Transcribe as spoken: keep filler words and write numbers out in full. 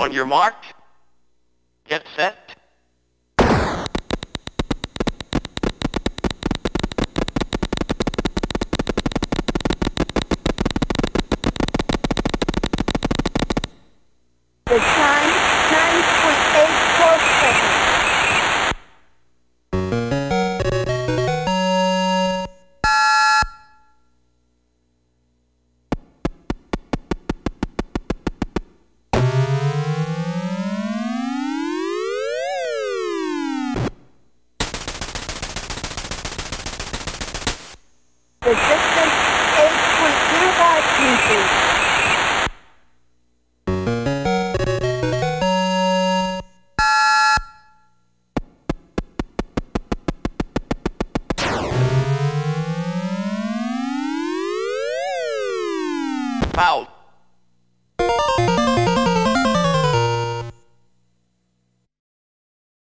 On your mark, get set. The time, nine point eight four seconds. The distance, eight point zero five meters. Foul.